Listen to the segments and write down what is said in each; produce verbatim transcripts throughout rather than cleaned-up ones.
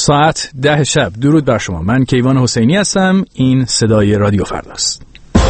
ساعت ده شب. درود بر شما. من کیوان حسینی هستم. این صدای رادیو فرداست.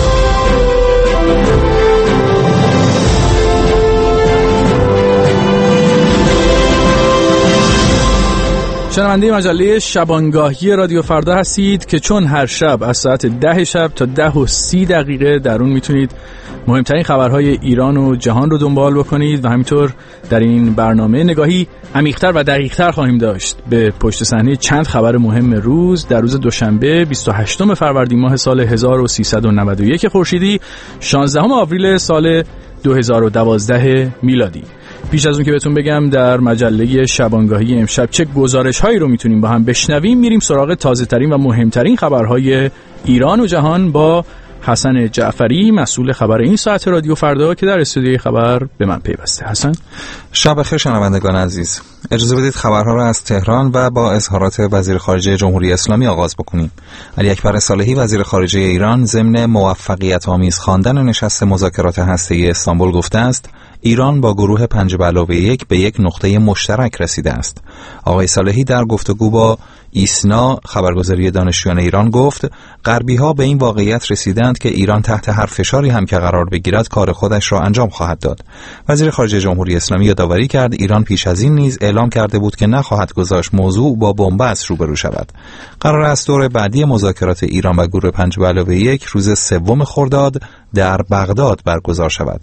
شنونده مجله شبانگاهی رادیو فردا هستید که چون هر شب از ساعت ده شب تا ده و سی دقیقه در اون میتونید مهمترین خبرهای ایران و جهان رو دنبال بکنید و همینطور در این برنامه نگاهی عمیق‌تر و دقیق‌تر خواهیم داشت به پشت صحنه چند خبر مهم روز در روز دوشنبه بیست و هشتم فروردین ماه سال هزار و سیصد و نود و یک خورشیدی، شانزدهم آوریل سال دو هزار و دوازده میلادی. پیش از اون که بهتون بگم در مجله شبانگاهی امشب چه گزارش‌هایی رو میتونیم با هم بشنویم، میریم سراغ تازه‌ترین و مهمترین خبرهای ایران و جهان با حسن جعفری، مسئول خبر این ساعت رادیو فردا که در استودیوی خبر به من پیوسته. حسن، شب بخیر شنوندگان عزیز. اجازه بدید خبرها را از تهران و با اظهارات وزیر خارجه جمهوری اسلامی آغاز بکنیم. علی اکبر صالحی وزیر خارجه ایران ضمن موفقیت آمیز خواندن نشست مذاکرات هسته‌ای استانبول گفته است ایران با گروه پنج به علاوه یک به یک نقطه مشترک رسیده است. آقای صالحی در گفتگو با ایسنا خبرگزاری دانشجویان ایران گفت غربی‌ها به این واقعیت رسیدند که ایران تحت هر فشاری هم که قرار بگیرد کار خودش را انجام خواهد داد. وزیر خارجه جمهوری اسلامی یادآوری کرد ایران پیش از این نیز اعلام کرده بود که نخواهد گذاشت موضوع با بن‌بست روبرو شود. قرار است دور بعدی مذاکرات ایران و گروه پنج به علاوه یک روز سوم خرداد در بغداد برگزار شود.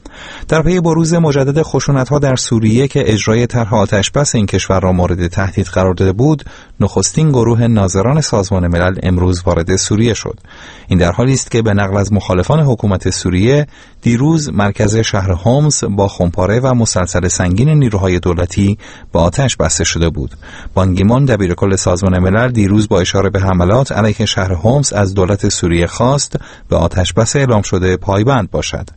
در پی بروز مجدد خشونت‌ها در سوریه که اجرای طرح آتش‌بس این کشور را مورد تهدید قرار داده بود، نخستین گروه ناظران سازمان ملل امروز وارد سوریه شد. این در حالی است که به نقل از مخالفان حکومت سوریه دیروز مرکز شهر هومس با خمپاره و مسلسل سنگین نیروهای دولتی به آتش بسته شده بود. بان کی مون دبیرکل سازمان ملل دیروز با اشاره به حملات علیه شهر هومس از دولت سوریه خواست به آتش‌بس اعلام شده پایبند باشد.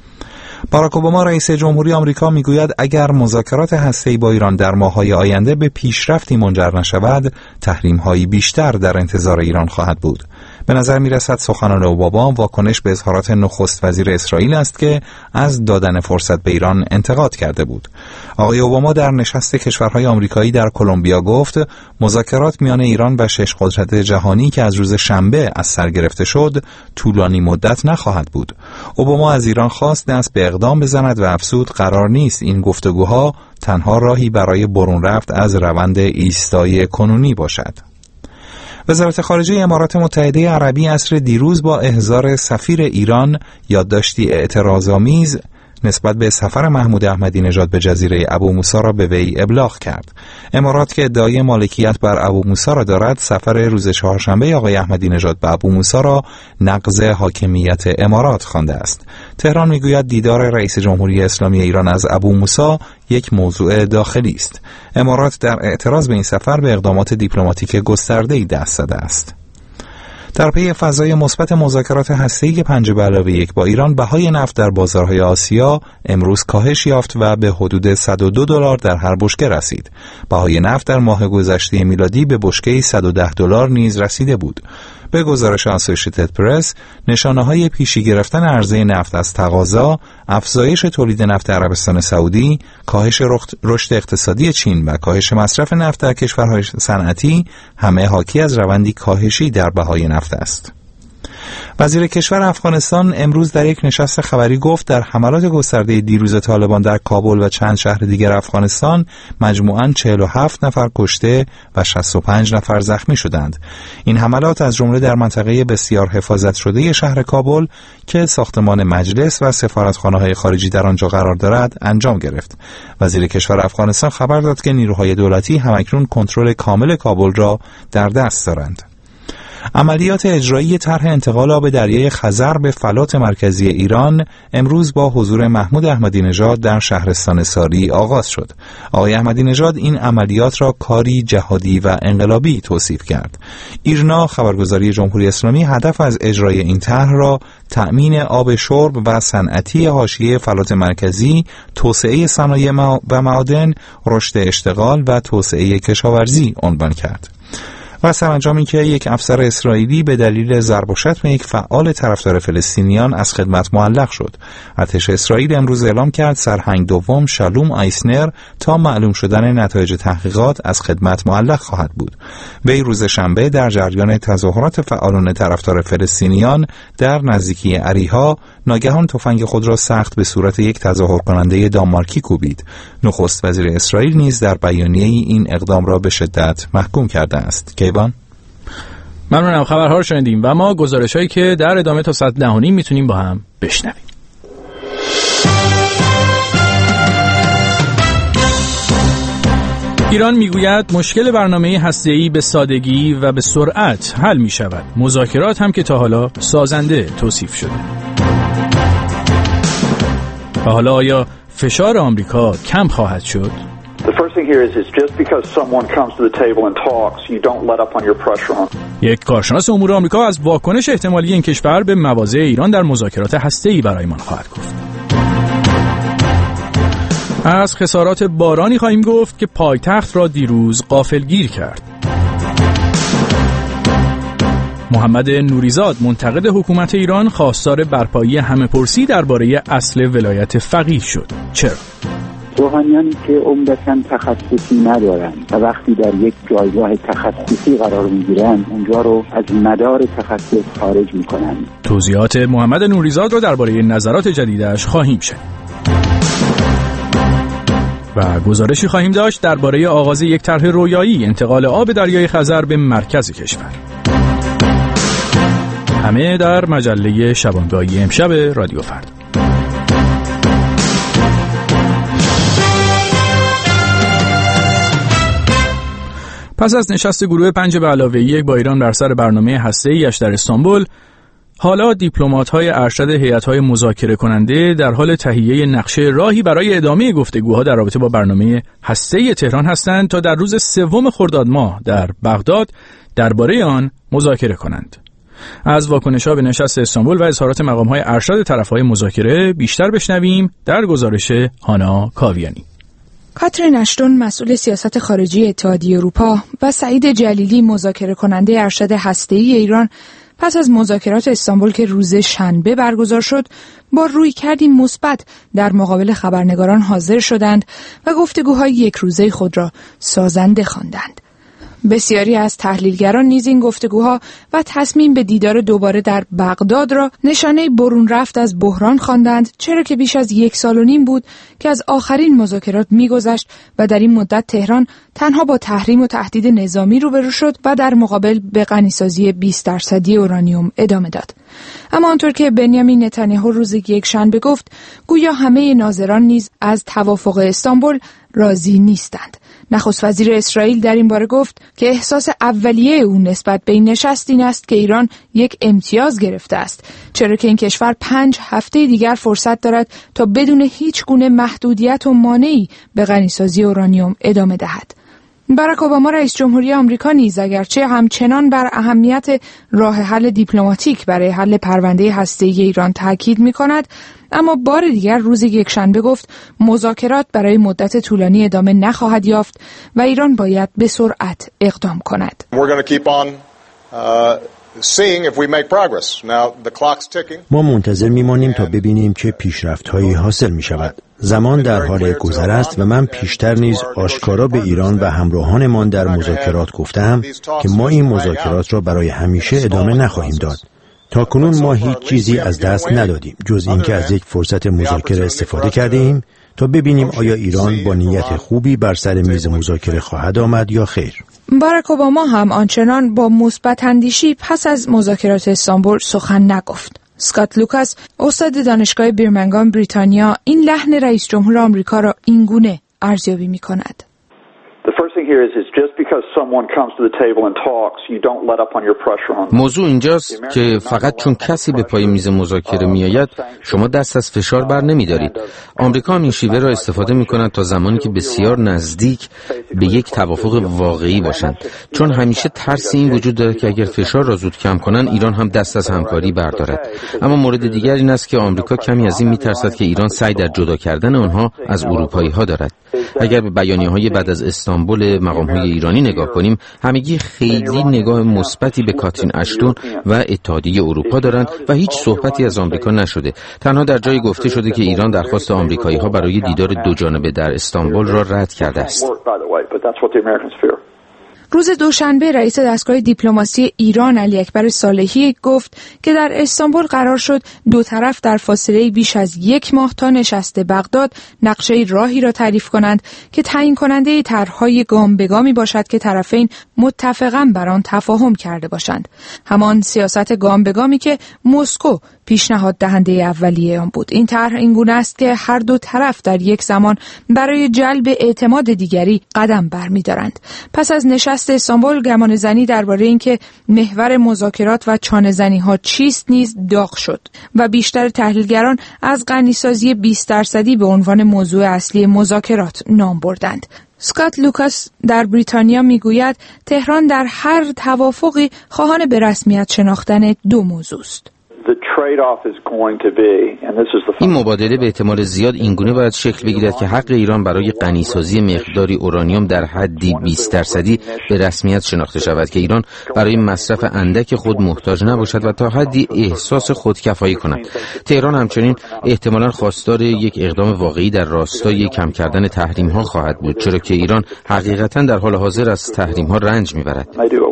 باراک اوباما رئیس جمهوری آمریکا میگوید اگر مذاکرات هسته‌ای با ایران در ماه‌های آینده به پیشرفتی منجر نشود، تحریم‌هایی بیشتر در انتظار ایران خواهد بود. به نظر می‌رسد سخنان اوباما واکنش به اظهارات نخست وزیر اسرائیل است که از دادن فرصت به ایران انتقاد کرده بود. آقای اوباما در نشست کشورهای آمریکایی در کلمبیا گفت مذاکرات میان ایران و شش قدرت جهانی که از روز شنبه از سر گرفته شد، طولانی مدت نخواهد بود. اوباما از ایران خواست دست به اقدام بزند و افزود قرار نیست این گفتگوها تنها راهی برای برون رفت از روند ایستای کنونی باشد. وزارت خارجه امارات متحده عربی عصر دیروز با احضار سفیر ایران یادداشتی اعتراض‌آمیز نسبت به سفر محمود احمدی نژاد به جزیره ابو موسی را به وی ابلاغ کرد. امارات که ادعای مالکیت بر ابو موسی را دارد، سفر روز چهارشنبه آقای احمدی نژاد به ابو موسی را نقض حاکمیت امارات خوانده است. تهران میگوید دیدار رئیس جمهوری اسلامی ایران از ابو موسی یک موضوع داخلی است. امارات در اعتراض به این سفر به اقدامات دیپلماتیک گسترده‌ای دست زده است. در پی فضای مثبت مذاکرات هسته‌ای پنج به علاوه یک با ایران، بهای نفت در بازارهای آسیا امروز کاهش یافت و به حدود صد و دو دلار در هر بشکه رسید. بهای نفت در ماه گذشته میلادی به بشکه صد و ده دلار نیز رسیده بود. به گزارش اسوسییتد پرس، نشانه‌های پیشی گرفتن عرضه نفت از تقاضا، افزایش تولید نفت عربستان سعودی، کاهش رشد اقتصادی چین و کاهش مصرف نفت در کشورهای صنعتی همه حاکی از روندی کاهشی در بهای نفت است. وزیر کشور افغانستان امروز در یک نشست خبری گفت در حملات گسترده دیروز طالبان در کابل و چند شهر دیگر افغانستان مجموعاً چهل و هفت نفر کشته و شصت و پنج نفر زخمی شدند. این حملات از جمله در منطقه بسیار حفاظت شده شهر کابل که ساختمان مجلس و سفارتخانه‌های خارجی در آنجا قرار دارد انجام گرفت. وزیر کشور افغانستان خبر داد که نیروهای دولتی همکنون کنترل کامل کابل را در دست دارند. عملیات اجرایی طرح انتقال آب دریای خزر به فلات مرکزی ایران امروز با حضور محمود احمدی نژاد در شهرستان ساری آغاز شد. آقای احمدی نژاد این عملیات را کاری جهادی و انقلابی توصیف کرد. ایرنا خبرگزاری جمهوری اسلامی هدف از اجرای این طرح را تأمین آب شرب و صنعتی حاشیه فلات مرکزی، توسعه صنایع و معادن، رشد اشتغال و توسعه کشاورزی عنوان کرد. و سرانجام اینکه یک افسر اسرائیلی به دلیل ضرب و شتم یک فعال طرفدار فلسطینیان از خدمت معلق شد. ارتش اسرائیل امروز اعلام کرد سرهنگ دوم شالوم آیسنر تا معلوم شدن نتایج تحقیقات از خدمت معلق خواهد بود. وی روز شنبه در جریان تظاهرات فعالان طرفدار فلسطینیان در نزدیکی اریحا ناگهان تفنگ خود را سخت به صورت یک تظاهر کننده دانمارکی کوبید. نخست وزیر اسرائیل نیز در بیانیه این اقدام را به شدت محکوم کرده است. کیوان ممنونم. خبرها رو شنیدیم و ما گزارش‌هایی که در ادامه تا ساعت ده و نیم میتونیم با هم بشنویم. ایران میگوید مشکل برنامه هسته‌ای به سادگی و به سرعت حل می شود. مذاکرات هم که تا حالا سازنده توصیف شده. و حالا آیا فشار آمریکا کم خواهد شد؟ یک کارشناس امور آمریکا از واکنش احتمالی این کشور به مواضع ایران در مذاکرات هسته‌ای برایمان خواهد گفت. از خسارات بارانی خواهیم گفت که پایتخت را دیروز غافلگیر کرد. محمد نوریزاد منتقد حکومت ایران خواستار برپایی همه‌پرسی درباره اصل ولایت فقیه شد. چرا؟ روحانیانی که عمدتاً تخصصی ندارند و وقتی در یک جایگاه تخصصی قرار میگیرند اونجا رو از مدار تخصص خارج میکنند. توضیحات محمد نوریزاد را درباره نظرات جدیدش خواهیم شنید. و گزارشی خواهیم داشت درباره آغاز یک طرح رویایی انتقال آب دریای خزر به مرکز کشور. همه در مجله شبانگاهی امشب رادیو فردا. پس از نشست گروه پنج به علاوه یک با ایران بر سر برنامه هسته‌ای‌اش در استانبول، حالا دیپلمات‌های ارشد هیئت‌های مذاکره کننده در حال تهیه نقشه راهی برای ادامه گفتگوها در رابطه با برنامه هسته‌ای تهران هستند تا در روز سوم خرداد ماه در بغداد درباره آن مذاکره کنند. از واکنش‌ها به نشست استانبول و اظهارات مقام‌های ارشد طرف‌های مذاکره بیشتر بشنویم در گزارش هانا کاویانی. کاترین اشتون مسئول سیاست خارجی اتحادیه اروپا و سعید جلیلی مذاکره کننده ارشد هسته‌ای ایران پس از مذاکرات استانبول که روز شنبه برگزار شد با رویکردی مثبت در مقابل خبرنگاران حاضر شدند و گفتگوهای یک روزه خود را سازنده خواندند. بسیاری از تحلیلگران نیز این گفتگوها و تصمیم به دیدار دوباره در بغداد را نشانه برون رفت از بحران خواندند، چرا که بیش از یک سال و نیم بود که از آخرین مذاکرات می‌گذشت و در این مدت تهران تنها با تحریم و تهدید نظامی روبرو شد و در مقابل به غنیسازی بیست درصدی اورانیوم ادامه داد. اما آنطور که بنیامین نتانیاهو روز یکشنبه گفت، گویا همه ناظران نیز از توافق استانبول راضی نیستند. نخست وزیر اسرائیل در این باره گفت که احساس اولیه او نسبت به این نشست این است که ایران یک امتیاز گرفته است، چرا که این کشور پنج هفته دیگر فرصت دارد تا بدون هیچ گونه محدودیت و مانعی به غنیسازی اورانیوم ادامه دهد. باراک اوباما رئیس جمهوری آمریکا نیز اگرچه همچنان بر اهمیت راه حل دیپلماتیک برای حل پرونده هسته‌ای ایران تاکید می‌کند، اما بار دیگر روز یکشنبه گفت مذاکرات برای مدت طولانی ادامه نخواهد یافت و ایران باید به سرعت اقدام کند. ما منتظر میمانیم تا ببینیم چه پیشرفت‌هایی حاصل می‌شود. زمان در حال گذر است و من پیشتر نیز آشکارا به ایران و همراهانمان در مذاکرات گفتم که ما این مذاکرات را برای همیشه ادامه نخواهیم داد. تا کنون ما هیچ چیزی از دست ندادیم جز اینکه از یک فرصت مذاکره استفاده کردیم تا ببینیم آیا ایران با نیت خوبی بر سر میز مذاکره خواهد آمد یا خیر. باراک اوباما هم آنچنان با مثبت اندیشی پس از مذاکرات استانبول سخن نگفت. اسکات لوکاس، استاد دانشگاه بیرمنگام بریتانیا، این لحن رئیس جمهور آمریکا را اینگونه ارزیابی می‌کند. موضوع اینجاست که فقط چون کسی به پای میز مذاکره میآید شما دست از فشار بر نمیدارید. آمریکا هم این شیوه را استفاده میکند تا زمانی که بسیار نزدیک به یک توافق واقعی باشند، چون همیشه ترس این وجود داره که اگر فشار را زود کم کنن ایران هم دست از همکاری بردارد. اما مورد دیگر این است که آمریکا کمی از این میترسد که ایران سعی در جدا کردن آنها از اروپایی ها دارد. اگر به بیانیه‌های بعد از استانبول مقام‌های ایرانی نگاه کنیم، همگی خیلی نگاه مثبتی به کاترین اشتون و اتحادیه اروپا دارند و هیچ صحبتی از آمریکا نشده. تنها در جایی گفته شده که ایران درخواست آمریکایی‌ها برای دیدار دو جانبه در استانبول را رد کرده است. روز دوشنبه رئیس دستگاه دیپلماسی ایران علی اکبر صالحی گفت که در استانبول قرار شد دو طرف در فاصله بیش از یک ماه تا نشست بغداد نقشه راهی را تعریف کنند که تعیین کننده طرح‌های گام به گامی باشد که طرفین متفقاً بر آن تفاهم کرده باشند. همان سیاست گام به گامی که مسکو پیشنهاد دهنده اولیه آن بود. این طرح اینگونه است که هر دو طرف در یک زمان برای جلب اعتماد دیگری قدم برمی‌دارند. پس از نشست استانبول گمان زنی درباره اینکه محور مذاکرات و چانه زنی ها چیست نیز داغ شد و بیشتر تحلیلگران از غنیسازی بیست درصدی به عنوان موضوع اصلی مذاکرات نام بردند. اسکات لوکاس در بریتانیا میگوید تهران در هر توافقی خواهان به رسمیت شناختن دو موضوع است. این مبادله به احتمال زیاد اینگونه باید شکل بگیرد که حق ایران برای غنیسازی مقداری اورانیوم در حدی بیست درصدی به رسمیت شناخته شود که ایران برای مصرف اندک خود محتاج نباشد و تا حدی احساس خودکفایی کند. تهران همچنین احتمالاً خواستار یک اقدام واقعی در راستای کم کردن تحریم‌ها خواهد بود، چرا که ایران حقیقتاً در حال حاضر از تحریم‌ها رنج می‌برد.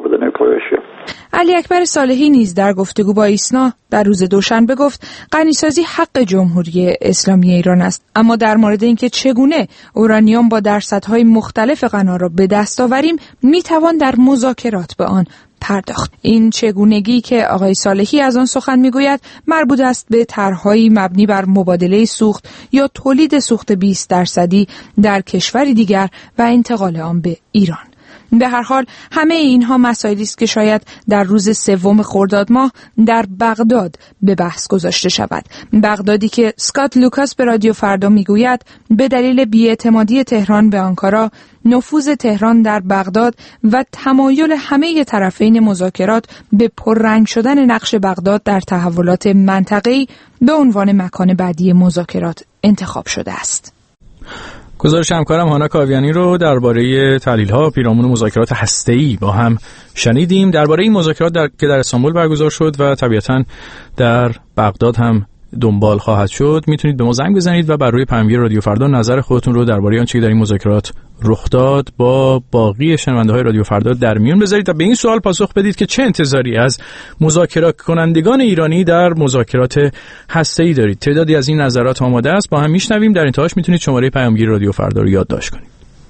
علی اکبر صالحی نیز در گفتگو با ایسنا در روز دوشنبه گفت غنیسازی حق جمهوری اسلامی ایران است، اما در مورد اینکه چگونه اورانیوم با درصدهای مختلف غنا را به دست آوریم میتوان در مذاکرات به آن پرداخت. این چگونگی که آقای صالحی از آن سخن میگوید مربوط است به طرح‌هایی مبنی بر مبادله سوخت یا تولید سوخت بیست درصدی در کشوری دیگر و انتقال آن به ایران. به هر حال همه اینها مسائلی است که شاید در روز سوم خرداد ماه در بغداد به بحث گذاشته شود. بغدادی که اسکات لوکاس به رادیو فردا میگوید به دلیل بی‌اعتمادی تهران به آنکارا، نفوذ تهران در بغداد و تمایل همه طرفین مذاکرات به پررنگ شدن نقش بغداد در تحولات منطقه‌ای به عنوان مکان بعدی مذاکرات انتخاب شده است. گزارش همکارم هانا کاویانی رو درباره تحلیل‌ها پیرامون مذاکرات هسته‌ای با هم شنیدیم. درباره این مذاکرات در... که در استانبول برگزار شد و طبیعتاً در بغداد هم دنبال خواهد شد، میتونید به ما زنگ بزنید و بر روی پیامگیر رادیو فردا نظر خودتون رو درباره آنچه که در این مذاکرات رخ داد با باقی شنونده‌های رادیو فردا در میون بذارید و به این سوال پاسخ بدید که چه انتظاری از مذاکره کنندگان ایرانی در مذاکرات هسته‌ای دارید. تعدادی از این نظرات آماده است، با هم میشنویم. در انتهاش میتونید شماره پیامگیر رادیو فردا رو یادداشت کنید.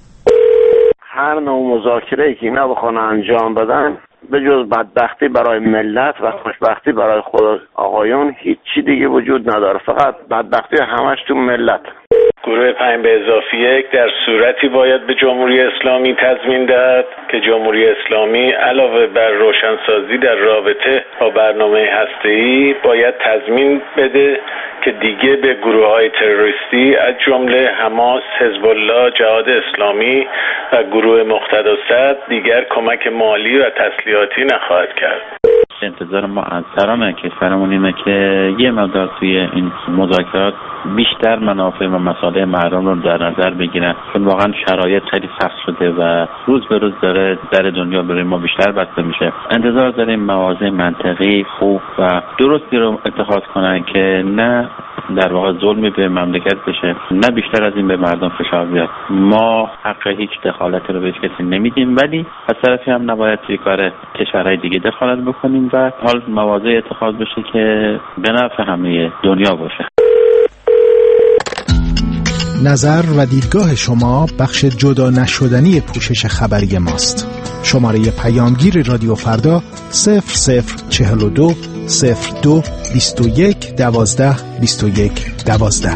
هر نوع مذاکره‌ای که اینا بخوان انجام بدن به جز بدبختی برای ملت و خوشبختی برای خود آقایون هیچی دیگه وجود نداره، فقط بدبختی همش تو ملت. گروه پنج به اضافه یک در صورتی باید به جمهوری اسلامی تضمین دهد که جمهوری اسلامی علاوه بر روشنسازی در رابطه با برنامه هسته‌ای باید تضمین بده که دیگه به گروه‌های تروریستی از جمله حماس، حزب الله، جهاد اسلامی و گروه مقتدا صدر دیگر کمک مالی و تسلیحاتی نخواهد کرد. انتظار ما از سران کشورمون اینه که یه مقدار توی این مذاکرات بیشتر منافع و مصالح مردم رو در نظر بگیرن، چون واقعا شرایط خیلی سخت شده و روز به روز داره در دنیا برای ما بیشتر بسته میشه. انتظار داریم مواضع منطقی خوب و درستی رو اتخاذ کنن که نه در واقع ظلمی به مملکت بشه، نه بیشتر از این به مردم فشار بیاد. ما حق هیچ دخالتی رو به کسی نمیدیم، ولی از طرفی هم نباید توی کار کشورهای دیگه دخالت بکنیم و حال مواضع اتخاذ بشه که به نفع همه دنیا باشه. نظر و دیدگاه شما بخش جدا نشدنی پوشش خبری ماست. شماره پیامگیر رادیو فردا صفر صفر چهل و دو صفر دو بیست و یک دوازده بیست و یک دوازده.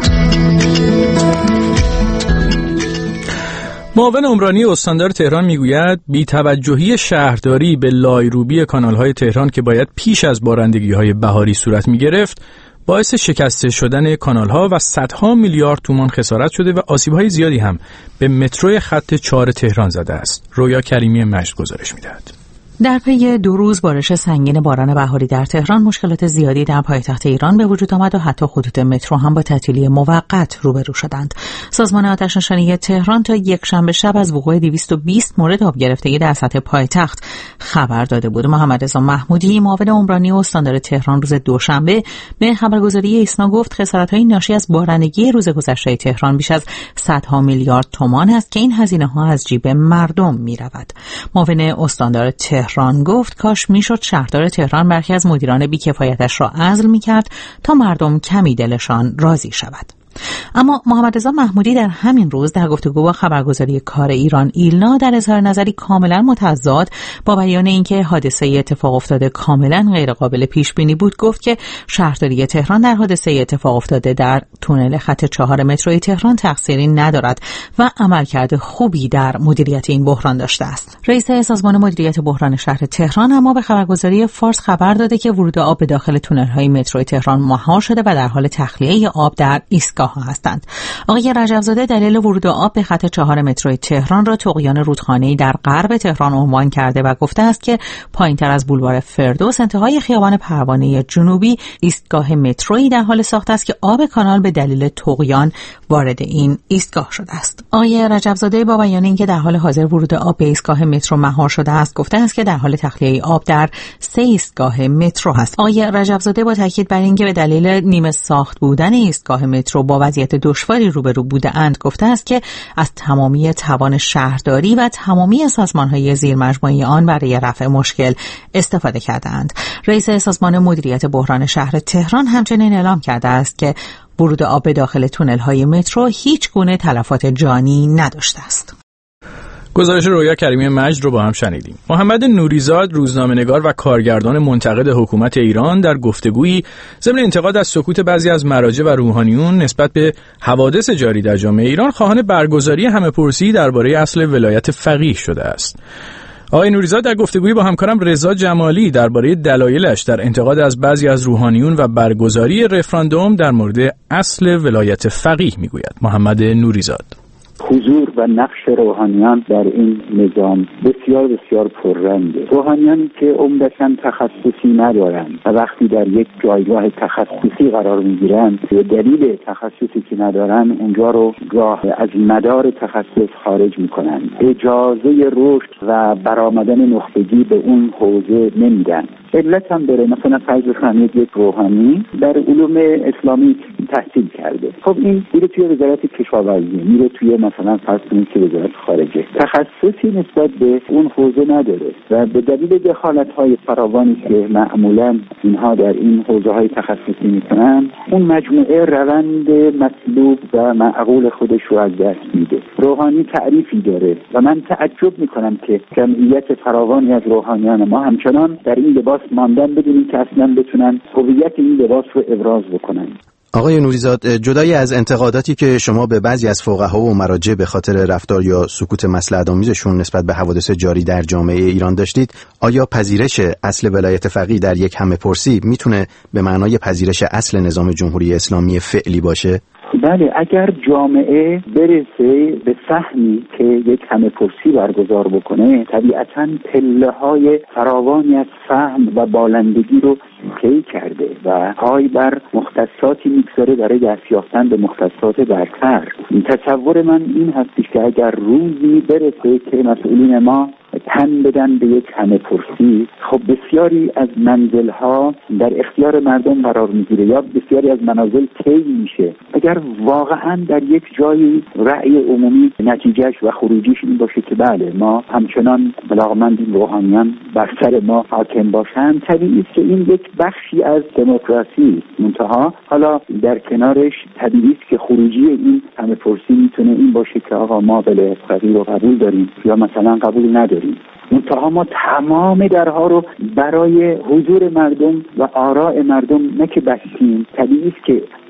معاون عمرانی استاندار تهران میگوید بی‌توجهی شهرداری به لایروبی کانال‌های تهران که باید پیش از بارندگی‌های بهاری صورت می‌گرفت باعث شکسته شدن کانال‌ها و صدها میلیارد تومان خسارت شده و آسیب‌های زیادی هم به مترو خط چهار تهران زده است. رویا کریمی مجد گزارش می‌دهد. در پی دو روز بارش سنگین باران بهاری در تهران مشکلات زیادی در پایتخت ایران به وجود آمد و حتی خطوط مترو هم با تعطیلی موقت روبرو شدند. سازمان آتش‌نشانی تهران تا یک شنبه شب از وقوع دویست و بیست مورد آب گرفتگی در سطح پایتخت خبر داده بود. محمد رضا محمودی معاون عمرانی استاندار تهران روز دوشنبه به خبرگزاری ایسنا گفت خسارت‌های ناشی از بارندگی روز گذشته تهران بیش از صدها میلیارد تومان است که این هزینه‌ها از جیب مردم می‌رود. معاون استاندار تهران تهران گفت کاش میشد شهردار تهران برخی از مدیران بی‌کفایتش را عزل میکرد تا مردم کمی دلشان راضی شود. اما محمد رضا محمودی در همین روز در گفتگو با خبرگزاری کار ایران ایلنا در اظهار نظری کاملا متضاد با بیان اینکه حادثه اتفاق افتاده کاملا غیر قابل پیش بینی بود گفت که شهرداری تهران در حادثه اتفاق افتاده در تونل خط چهار متروی تهران تقصیری ندارد و عملکرد خوبی در مدیریت این بحران داشته است. رئیس سازمان مدیریت بحران شهر تهران اما به خبرگزاری فارس خبر داده که ورود آب به داخل تونل‌های متروی تهران مهار شده و در حال تخلیه آب در ایستگاه هستند. آقای رجب‌زاده دلیل ورود آب به خط چهار متروی تهران را طغیان رودخانه‌ای در غرب تهران عنوان کرده و گفته است که پایین‌تر از بولوار فردوس انتهای خیابان پروانه جنوبی ایستگاه مترویی در حال ساخت است که آب کانال به دلیل طغیان وارد این ایستگاه شده است. آقای رجب‌زاده با بیان اینکه در حال حاضر ورود آب به ایستگاه مترو مهار شده است گفته است که در حال تخلیه آب در سه ایستگاه مترو است. آقای رجب‌زاده با تاکید بر اینکه به دلیل نیمه ساخت بودن ایستگاه مترو با وضعیت دشواری روبرو بوده‌اند گفته است که از تمامی توان شهرداری و تمامی سازمان‌های زیرمجموعه آن برای رفع مشکل استفاده کردند. رئیس سازمان مدیریت بحران شهر تهران همچنین اعلام کرده است که ورود آب به داخل تونل‌های مترو هیچ گونه تلفات جانی نداشته است. گزارش رویا کریمی مجد رو با هم شنیدیم. محمد نوریزاد روزنامه‌نگار و کارگردان منتقد حکومت ایران در گفتگویی ضمن انتقاد از سکوت بعضی از مراجع و روحانیون نسبت به حوادث جاری در جامعه ایران خواهان برگزاری همه‌پرسی درباره اصل ولایت فقیه شده است. آقای نوریزاد در گفتگویی با همکارم رضا جمالی درباره دلایلش در انتقاد از بعضی از روحانیون و برگزاری رفراندوم در مورد اصل ولایت فقیه میگوید. محمد نوریزاد: حضور و نقش روحانیان در این نظام بسیار بسیار پررنگه. روحانیانی که عمدتاً تخصصی ندارند و وقتی در یک جایگاه تخصصی قرار میگیرند به دلیل تخصصی که ندارن اونجا رو گاه از مدار تخصص خارج میکنن، اجازه رشد و برآمدن نخبگی به اون حوزه نمیدن. علت هم داره. مثلا فرض بفرمایید یک روحانی در علوم اسلامی تحصیل کرده، خب این میره توی وزارت کشاورزی، میره توی مثلا فرض کنید که وزارت خارجه، تخصصی نسبت به اون حوزه نداره و به دلیل دخالت‌های فراوانی که معمولا اینها در این حوزه‌های تخصصی میکنن اون مجموعه روند مطلوب و معقول خودش رو از دست میده. روحانی تعریفی داره و من تعجب میکنم که جمعیت فراوانی از روحانیان ما همچنان در این لباس ماندن بدونیم که اصلا بتونن هویت این لباس رو ابراز بکنن. آقای نوریزاد، جدای از انتقاداتی که شما به بعضی از فقها و مراجع به خاطر رفتار یا سکوت مصلحت‌آمیزشون نسبت به حوادث جاری در جامعه ایران داشتید، آیا پذیرش اصل ولایت فقیه در یک همه‌پرسی میتونه به معنای پذیرش اصل نظام جمهوری اسلامی فعلی باشه؟ بله، اگر جامعه برسه به فهمی که یک همه‌پرسی برگزار بکنه، طبیعتاً پله‌های فراوانی از فهم و بالندگی رو طی کرده و پای بر مختصاتی میگذاره برای دست یافتن به مختصات برتر. تصور من این هستش که اگر روزی برسه که مسئولین ما تن بدن به یک همه‌پرسی، خب بسیاری از منزل‌ها در اختیار مردم قرار میگیره یا بسیاری از منازل طی میشه. اگر واقعا در یک جایی رأی عمومی نتیجهش و خروجیش این باشه که بله ما همچنان علاقه‌مندیم روحانیان بر سر ما حاکم باشن، طبیعی است که این یک بخشی از دموکراسی است. منتها حالا در کنارش طبیعی است که خروجی این همه‌پرسی میتونه این باشه که آقا ما ولایت فقیه رو قبول داریم یا مثلا قبول نداریم. منتها ما تمام درها رو برای حضور مردم و آراء مردم نه که بستیم. طبیعی است که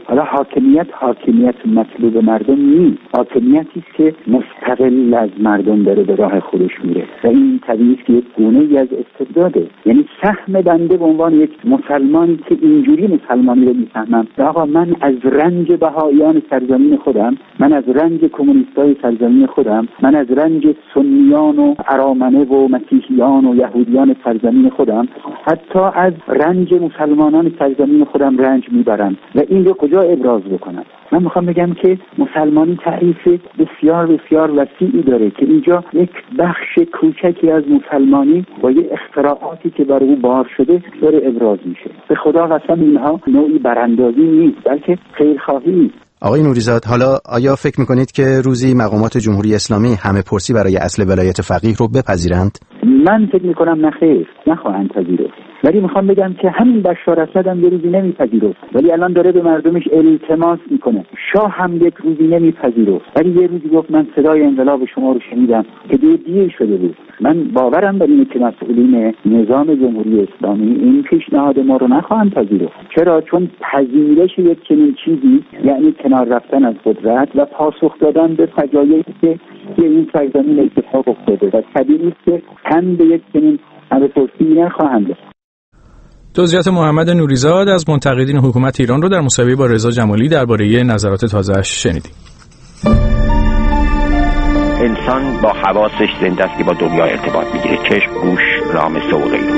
حالا حاکمیت حاکمیت مطلوب مردم نیست، حاکمیتی است که مستقل از مردم داره به راه خودش میره و این طبیعی است که یک گونه ای از استبداده. یعنی سهم بنده به عنوان یک مسلمانی که اینجوری مسلمانی رو میفهمم، آقا من از رنج بهائیان سرزمین خودم، من از رنج کمونیستای سرزمین خودم، من از رنج سنیان و ارامنه و مسیحیان و یهودیان سرزمین خودم، حتی از رنج مسلمانان سرزمین خودم رنج میبرم و این رو کجا ابراز بکنم؟ من میخوام بگم که مسلمانی تعریف بسیار بسیار وسیعی داره که اینجا یک بخش کوچکی از مسلمانی با یه اختراعاتی که برای او بار شده داره ابراز میشه. به خدا قسم اینها نوعی براندازی نیست، بلکه خیرخواهی. آقای نوریزاد، حالا آیا فکر میکنید که روزی مقامات جمهوری اسلامی همه پرسی برای اصل ولایت فقیه رو بپذیرند؟ من فکر میکنم نخیر، نخواهند پذیرفت. ولی میخوام بگم که همین بشار اسد هم یه روزی نمیپذیرفت، ولی الان داره به مردمش التماس میکنه. شاه هم یک روزی نمیپذیرفت، ولی یه روزی گفت من صدای انقلاب شما رو شنیدم که دیر دیر شده بود. من باورم بر اینه که مسئولین نظام جمهوری اسلامی این پیشنهاد ما رو نخواهند پذیرفت. چرا؟ چون پذیرش یک چنین چیزی یعنی کنار رفتن از قدرت و پاسخ دادن به فجایعی که این سرزمین اتفاق افتاده و طبیعی است که هم به یک چنین همه‌پرسی نخواهند. توضیحات محمد نوریزاد از منتقدین حکومت ایران رو در مصاحبه با رضا جمالی درباره نظرات تازه‌اش شنیدیم. انسان با حواسش زنده است که با دنیا ارتباط میگیره، چشم، گوش، رامسه و غیره.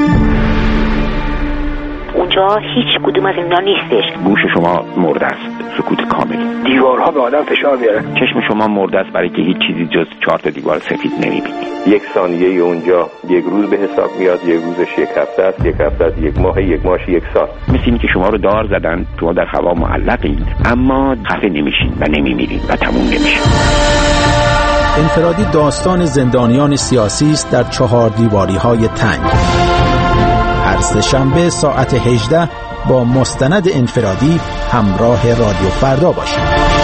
اونجا هیچ کدوم از اینا نیستش. گوش شما مرده است، سکوت کامل. دیوارها به آدم فشار میاره. چشم شما مرده است برای که هیچ چیزی جز چهار تا دیوار سفید نمیبینید. یک ثانیه اونجا یک روز به حساب میاد، یک روزش یک هفته است، یک هفته است یک ماه، یک ماهش یک سال. مثل این که شما رو دار زدن، شما در هوا معلقید اما خفه نمیشین و نمیمیرین و تموم نمیشین. انفرادی داستان زندانیان سیاسی است در چهار دیواری های تنگ. هر سه شنبه ساعت هجده با مستند انفرادی همراه رادیو فردا باشید.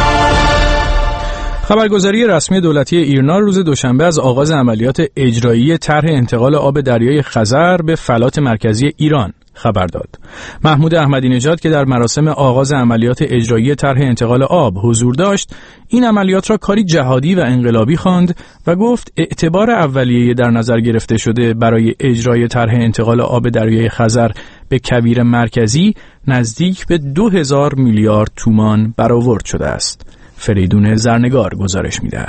خبرگزاری رسمی دولتی ایرنا روز دوشنبه از آغاز عملیات اجرایی طرح انتقال آب دریای خزر به فلات مرکزی ایران خبر داد. محمود احمدی نژاد که در مراسم آغاز عملیات اجرایی طرح انتقال آب حضور داشت، این عملیات را کاری جهادی و انقلابی خواند و گفت اعتبار اولیه در نظر گرفته شده برای اجرای طرح انتقال آب دریای خزر به کویر مرکزی نزدیک به دو هزار میلیارد تومان برآورد شده است. فریدون زرنگار گزارش می‌دهد.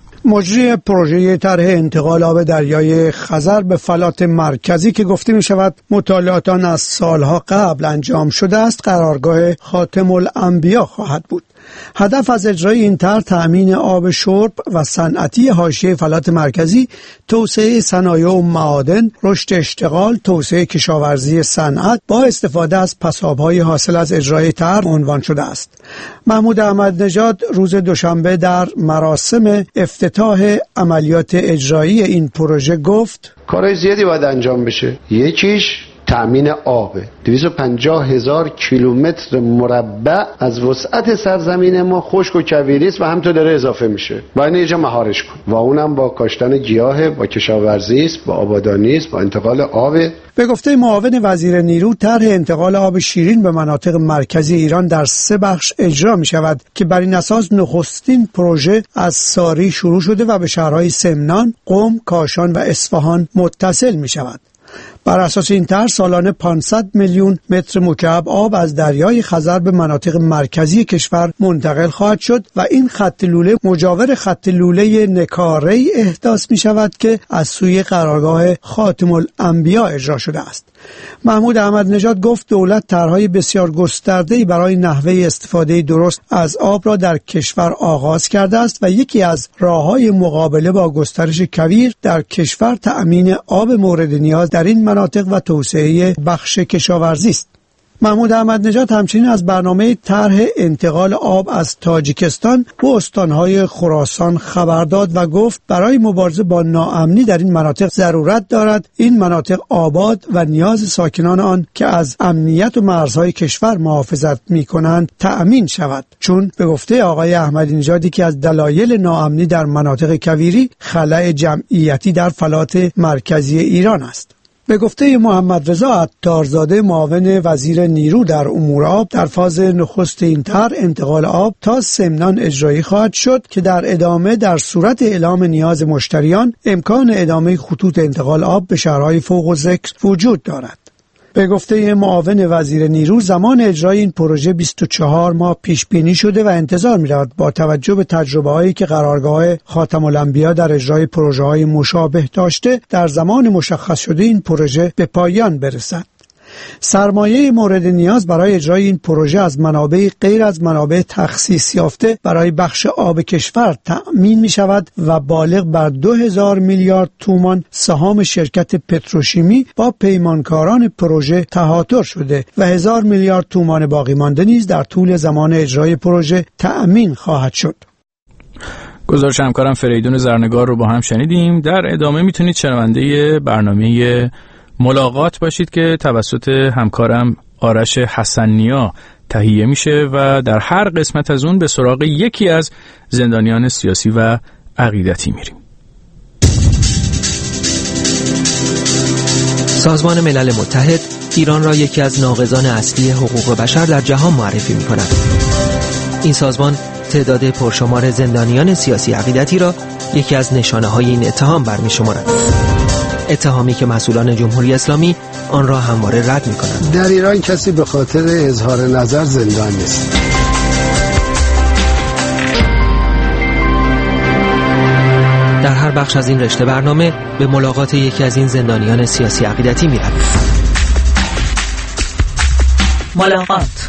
مجری پروژه طرح انتقال آب دریای خزر به فلات مرکزی که گفته می شود مطالعات آن از سالها قبل انجام شده است، قرارگاه خاتم الانبیا خواهد بود. هدف از اجرای این طرح تأمین آب شرب و صنعتی حاشیه فلات مرکزی، توسعه صنایع و معادن، رشد اشتغال، توسعه کشاورزی صنعت با استفاده از پساب‌های حاصل از اجرای طرح عنوان شده است. محمود احمد نژاد روز دوشنبه در مراسم افتتاح عملیات اجرایی این پروژه گفت: کارهای زیادی باید انجام بشه. یکیش تأمین آبه. دویست و پنجاه هزار کیلومتر مربع از وسعت سرزمین ما خشک و کویری است و همینطور داره اضافه میشه. باید یه جا مهارش کن. و اونم با کاشتن گیاه، با کشاورزی است، با آبادانی است، با انتقال آب. به گفته معاون وزیر نیرو، طرح انتقال آب شیرین به مناطق مرکزی ایران در سه بخش اجرا می شود که بر این اساس نخستین پروژه از ساری شروع شده و به شهرهای سمنان، قم، کاشان و اصفهان متصل می شود. بر اساس این طرح سالانه پانصد میلیون متر مکعب آب از دریای خزر به مناطق مرکزی کشور منتقل خواهد شد و این خط لوله مجاور خط لوله نکاری احداث می شود که از سوی قرارگاه خاتم الانبیا اجرا شده است. محمود احمد نژاد گفت دولت طرحهای بسیار گسترده‌ای برای نحوه استفاده درست از آب را در کشور آغاز کرده است و یکی از راه‌های مقابله با گسترش کویر در کشور تأمین آب مورد نیاز در این مناطق و توسعه بخش کشاورزی است. محمود احمد نژاد همچنین از برنامه طرح انتقال آب از تاجیکستان به استانهای خراسان خبر داد و گفت برای مبارزه با ناامنی در این مناطق ضرورت دارد این مناطق آباد و نیاز ساکنان آن که از امنیت و مرزهای کشور محافظت می‌کنند تأمین شود، چون به گفته آقای احمدی نژادی که از دلایل ناامنی در مناطق کویری خلأ جمعیتی در فلات مرکزی ایران است. به گفته محمد رضا عطارزاده معاون وزیر نیرو در امور آب، در فاز نخست این طرح انتقال آب تا سمنان اجرایی خواهد شد که در ادامه در صورت اعلام نیاز مشتریان امکان ادامه خطوط انتقال آب به شهرهای فوق الذکر وجود دارد. به گفته معاون وزیر نیرو زمان اجرای این پروژه بیست و چهار ماه پیش بینی شده و انتظار می‌رود با توجه به تجربه‌هایی که قرارگاه خاتم الانبیا در اجرای پروژه‌های مشابه داشته در زمان مشخص شده این پروژه به پایان برسد. سرمایه مورد نیاز برای اجرای این پروژه از منابع غیر از منابع تخصیص یافته برای بخش آب کشور تأمین می شود و بالغ بر دو هزار میلیارد تومان سهام شرکت پتروشیمی با پیمانکاران پروژه تهاتر شده و هزار میلیارد تومان باقی مانده نیز در طول زمان اجرای پروژه تأمین خواهد شد. گزارش همکارم فریدون زرنگار رو با هم شنیدیم. در ادامه میتونید شنونده برنامه ملاقات باشید که توسط همکارم آرش حسنیا تهیه میشه و در هر قسمت از اون به سراغ یکی از زندانیان سیاسی و عقیدتی میریم. سازمان ملل متحد ایران را یکی از ناقضان اصلی حقوق بشر در جهان معرفی می‌کند. این سازمان تعداد پرشمار زندانیان سیاسی عقیدتی را یکی از نشانه‌های این اتهام برمی‌شمارد. اتهامی که مسئولان جمهوری اسلامی آن را همواره رد می‌کنند. در ایران کسی به خاطر اظهار نظر زندان نیست. در هر بخش از این رشته برنامه به ملاقات یکی از این زندانیان سیاسی عقیدتی می‌رویم. ملاقات.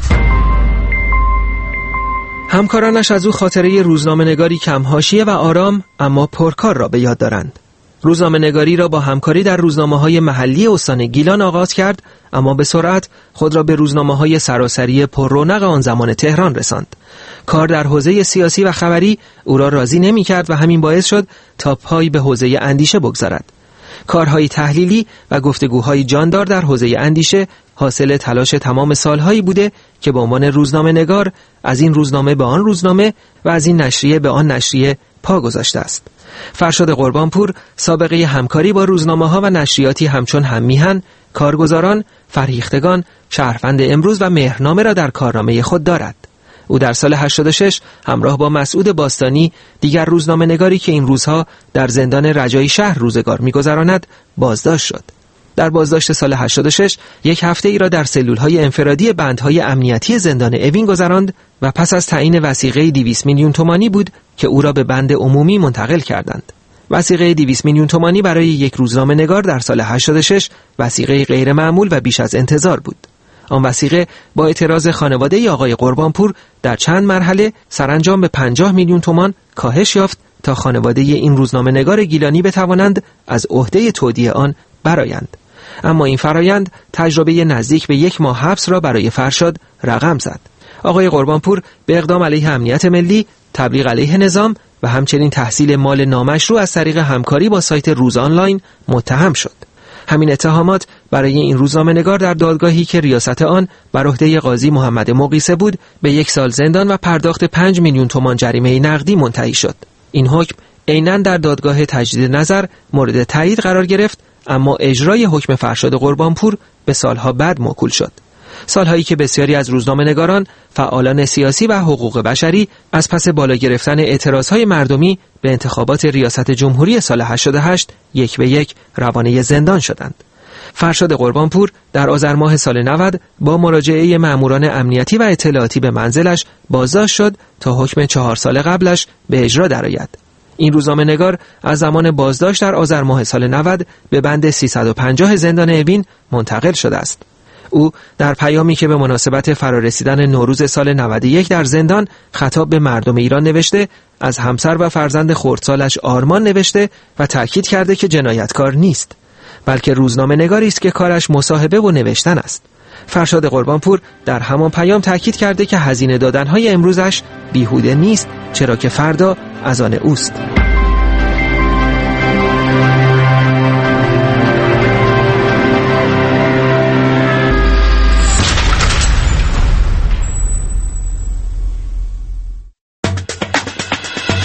همکارانش از او خاطره روزنامه‌نگاری کم حاشیه و آرام اما پرکار را به یاد دارند. روزنامه‌نگاری را با همکاری در روزنامه‌های محلی استان گیلان آغاز کرد، اما به سرعت خود را به روزنامه‌های سراسری پر رونق آن زمان تهران رساند. کار در حوزه سیاسی و خبری او را راضی نمی‌کرد و همین باعث شد تا پای به حوزه اندیشه بگذارد. کارهای تحلیلی و گفتگوهای جاندار در حوزه اندیشه حاصل تلاش تمام سالهایی بوده که به عنوان روزنامه‌نگار از این روزنامه به آن روزنامه و از این نشریه به آن نشریه پا گذاشته است. فرشاد قربانپور سابقه همکاری با روزنامه‌ها و نشریاتی همچون هممیهن، کارگزاران، فرهیختگان، شهروند امروز و مهرنامه را در کارنامه خود دارد. او در سال هشتاد و شش همراه با مسعود باستانی، دیگر روزنامه‌نگاری که این روزها در زندان رجایی شهر روزگار می‌گذراند، بازداشت شد. در بازداشت سال هشتاد و شش یک هفته ای را در سلول‌های انفرادی بندهای امنیتی زندان اوین گذراند و پس از تعیین وثیقه دویست میلیون تومانی بود که او را به بند عمومی منتقل کردند. وثیقه دویست میلیون تومانی برای یک روزنامه‌نگار در سال هشتاد و شش وثیقه غیر معمول و بیش از انتظار بود. آن وثیقه با اعتراض خانواده آقای قربانپور در چند مرحله سرانجام به پنجاه میلیون تومان کاهش یافت تا خانواده این روزنامه‌نگار گیلانی بتوانند از عهده تودیع آن برآیند. اما این فرایند تجربه نزدیک به یک ماه حبس را برای فرشاد رقم زد. آقای قربانپور به اقدام علیه امنیت ملی، تبلیغ علیه نظام و همچنین تحصیل مال نامشروع از طریق همکاری با سایت روز آنلاین متهم شد. همین اتهامات برای این روزنامه‌نگار در دادگاهی که ریاست آن بر عهده قاضی محمد مقیسه بود به یک سال زندان و پرداخت پنج میلیون تومان جریمه نقدی منتهی شد. این حکم عیناً در دادگاه تجدید نظر مورد تایید قرار گرفت، اما اجرای حکم فرشاد قربانپور به سالها بعد موکول شد. سالهایی که بسیاری از روزنامه‌نگاران، فعالان سیاسی و حقوق بشری از پس بالا گرفتن اعتراضهای مردمی به انتخابات ریاست جمهوری سال هشتاد و هشت یک به یک روانه زندان شدند. فرشاد قربانپور در آذر ماه سال نود با مراجعه ماموران امنیتی و اطلاعاتی به منزلش بازداشت شد تا حکم چهار سال قبلش به اجرا درآید. این روزنامه‌نگار از زمان بازداشت در آذر ماه سال نود به بند سیصد و پنجاه زندان اوین منتقل شده است. او در پیامی که به مناسبت فرارسیدن نوروز سال نود و یک در زندان خطاب به مردم ایران نوشته، از همسر و فرزند خردسالش آرمان نوشته و تأکید کرده که جنایتکار نیست، بلکه روزنامه‌نگاری است که کارش مصاحبه و نوشتن است. فرشاد قربانپور در همان پیام تأکید کرده که هزینه دادن‌های امروزش بیهوده نیست، چرا که فردا از آن اوست.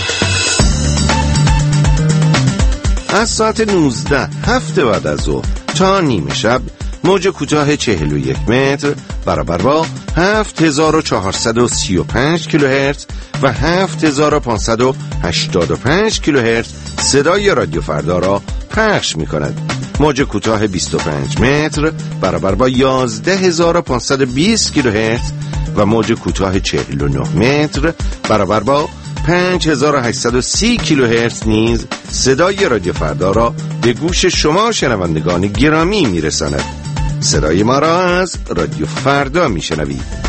از ساعت نوزده هفته بعد از ظهر تا نیمه شب موج کوتاه چهل و یک متر برابر با هفت هزار و چهارصد و سی و پنج کیلوهرتز و هفت هزار و پانصد و هشتاد و پنج کیلوهرتز صدای رادیو فردا را پخش می کند. موج کوتاه بیست و پنج متر برابر با یازده هزار و پانصد و بیست کیلوهرتز و موج کوتاه چهل و نه متر برابر با پنج هزار و هشتصد و سی کیلوهرتز نیز صدای رادیو فردا را به گوش شما شنوندگان گرامی میرساند. صدای ما را از رادیو فردا میشنوید.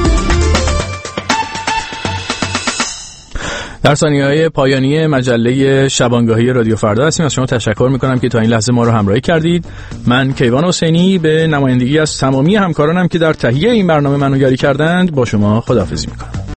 در ثانیه‌های پایانی مجله شبانگاهی رادیو فردا هستیم. از شما تشکر میکنم که تا این لحظه ما رو همراهی کردید. من کیوان حسینی به نمایندگی از تمامی همکارانم که در تهیه این برنامه منو یاری کردند با شما خداحافظی میکنم.